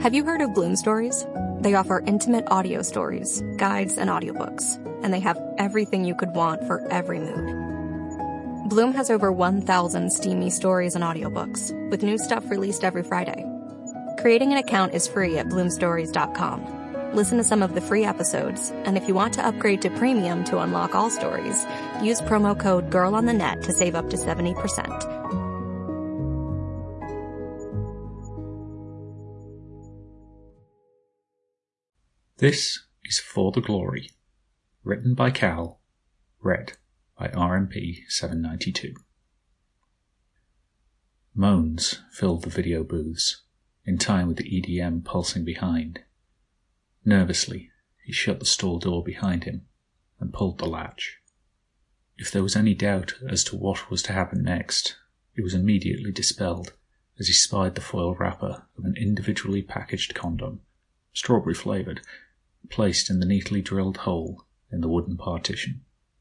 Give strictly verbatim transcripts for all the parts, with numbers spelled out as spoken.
Have you heard of Bloom Stories? They offer intimate audio stories, guides, and audiobooks, and they have everything you could want for every mood. Bloom has over one thousand steamy stories and audiobooks, with new stuff released every Friday. Creating an account is free at bloom stories dot com. Listen to some of the free episodes, and if you want to upgrade to premium to unlock all stories, use promo code GIRLONTHENET to save up to seventy percent. This is For the Glory, written by Cal, read by R M P seven ninety-two. Moans filled the video booths, in time with the E D M pulsing behind. Nervously, he shut the stall door behind him and pulled the latch. If there was any doubt as to what was to happen next, it was immediately dispelled as he spied the foil wrapper of an individually packaged condom, strawberry-flavoured, placed in the neatly drilled hole in the wooden partition.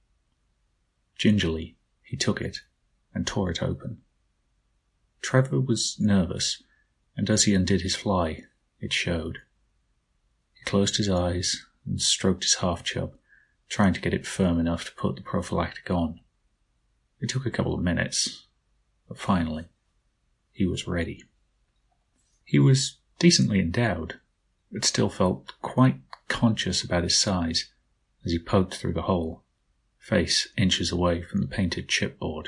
Gingerly, he took it and tore it open. Trevor was nervous, and as he undid his fly, it showed. He closed his eyes and stroked his half-chub, trying to get it firm enough to put the prophylactic on. It took a couple of minutes, but finally, he was ready. He was decently endowed, but still felt quite conscious about his size as he poked through the hole, face inches away from the painted chipboard.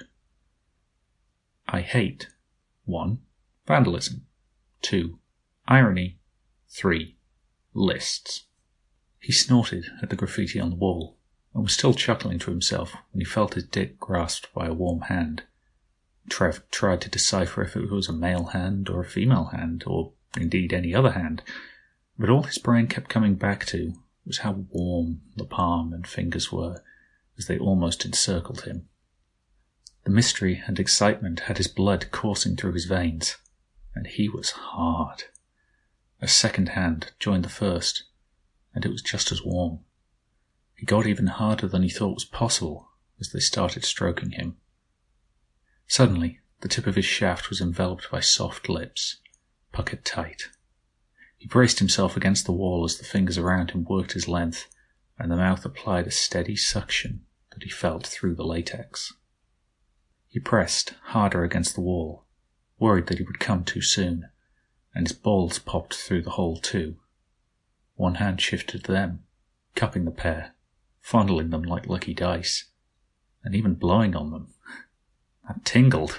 I hate one. Vandalism. two. Irony. three. Lists. He snorted at the graffiti on the wall, and was still chuckling to himself when he felt his dick grasped by a warm hand. Trev tried to decipher if it was a male hand or a female hand, or indeed any other hand, but all his brain kept coming back to was how warm the palm and fingers were as they almost encircled him. The mystery and excitement had his blood coursing through his veins, and he was hard. A second hand joined the first, and it was just as warm. He got even harder than he thought was possible as they started stroking him. Suddenly, the tip of his shaft was enveloped by soft lips, puckered tight. He braced himself against the wall as the fingers around him worked his length, and the mouth applied a steady suction that he felt through the latex. He pressed harder against the wall, worried that he would come too soon, and his balls popped through the hole too. One hand shifted to them, cupping the pair, fondling them like lucky dice, and even blowing on them. That tingled.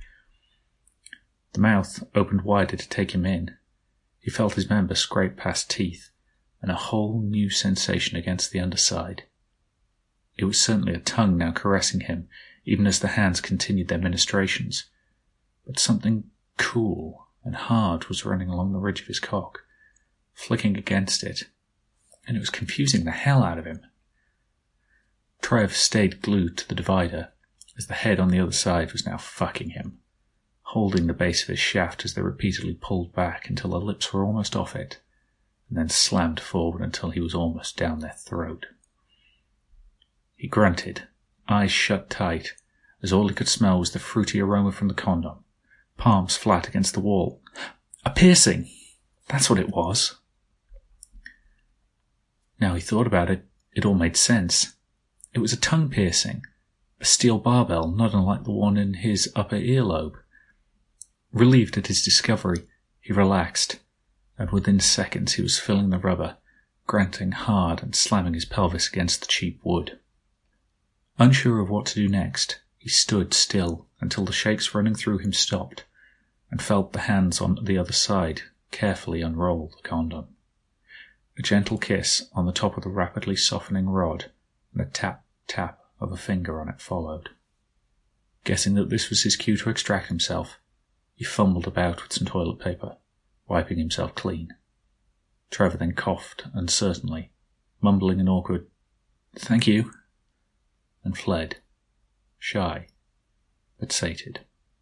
The mouth opened wider to take him in. He felt his member scrape past teeth, and a whole new sensation against the underside. It was certainly a tongue now caressing him, even as the hands continued their ministrations, but something cool and hard was running along the ridge of his cock, flicking against it, and it was confusing the hell out of him. Trev stayed glued to the divider, as the head on the other side was now fucking him, holding the base of his shaft as they repeatedly pulled back until the lips were almost off it, and then slammed forward until he was almost down their throat. He grunted, eyes shut tight, as all he could smell was the fruity aroma from the condom, palms flat against the wall. A piercing! That's what it was. Now he thought about it, it all made sense. It was a tongue piercing, a steel barbell not unlike the one in his upper earlobe. Relieved at his discovery, he relaxed, and within seconds he was filling the rubber, grunting hard and slamming his pelvis against the cheap wood. Unsure of what to do next, he stood still until the shakes running through him stopped, and felt the hands on the other side carefully unroll the condom. A gentle kiss on the top of the rapidly softening rod, and a tap-tap of a finger on it followed. Guessing that this was his cue to extract himself, he fumbled about with some toilet paper, wiping himself clean. Trevor then coughed uncertainly, mumbling an awkward, "Thank you," and fled, shy, but sated.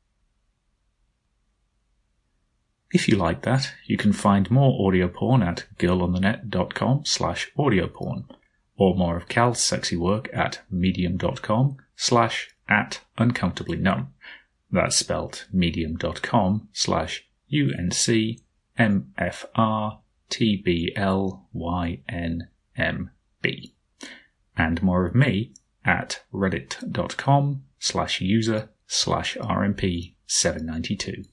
If you like that, you can find more audio porn at girlonthenet.com slash audioporn, or more of Cal's sexy work at medium.com slash at uncomfortably numb. That's spelt medium.com slash U-N-C M F R T B L Y N M B. And more of me at reddit.com slash user slash RMP792.